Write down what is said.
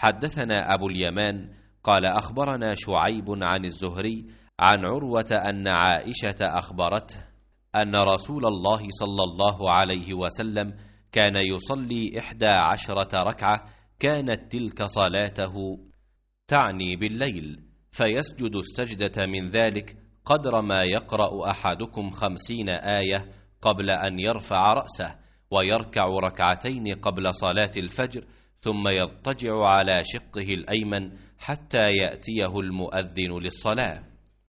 حدثنا أبو اليمان قال أخبرنا شعيب عن الزهري عن عروة أن عائشة أخبرته أن رسول الله صلى الله عليه وسلم كان يصلي 11 ركعة كانت تلك صلاته، تعني بالليل، فيسجد السجدة من ذلك قدر ما يقرأ أحدكم 50 آية قبل أن يرفع رأسه، ويركع ركعتين قبل صلاة الفجر، ثم يضطجع على شقه الأيمن حتى يأتيه المؤذن للصلاة.